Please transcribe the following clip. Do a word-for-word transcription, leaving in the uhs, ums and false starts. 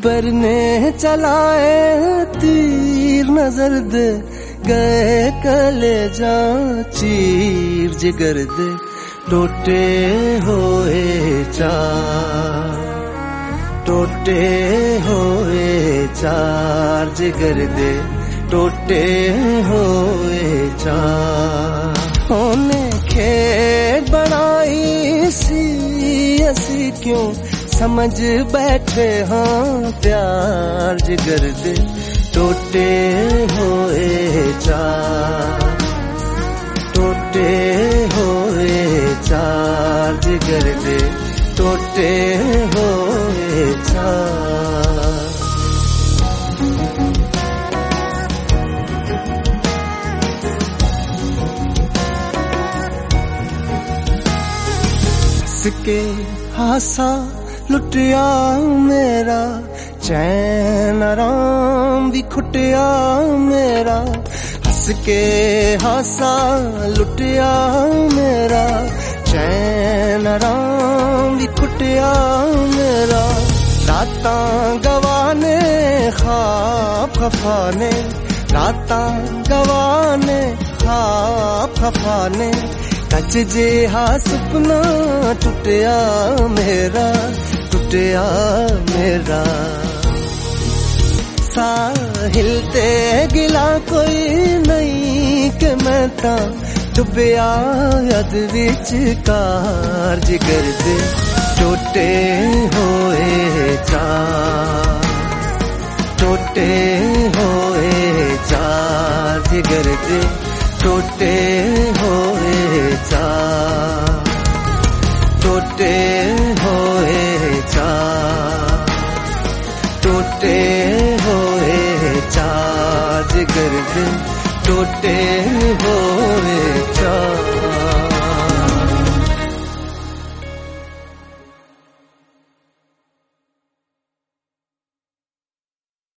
दिलबर ने चलाए तीर नजर दे गए कलेजा चीर जिगर दे टूटे होए चार टूटे होए चार जिगर दे टूटे होए चार ओने खेत बनाई सी असी क्यों समझ बैठे हाँ प्यार जिगर दे टूटे होए चार टूटे होए चार जिगर दे टूटे होए चार के हासा लुटिया मेरा चैन आराम भी खुटिया मेरा हंस के हासा लुटिया मेरा चैन आराम भी खुटिया मेरा रातां गवाने ख्वाब खफाने रातां गवाने ख्वाब खफाने कच जे हा सुपना टुटिया मेरा टुटिया मेरा साहिल ते गिला कोई नहीं के मैं ता डुबिया यद विच कार जिगर दे टूटे होए चार टूटे होए चार जिगर दे टूटे होए चार टूटे होए चार टूटे होए चार जिगर दे टूटे होए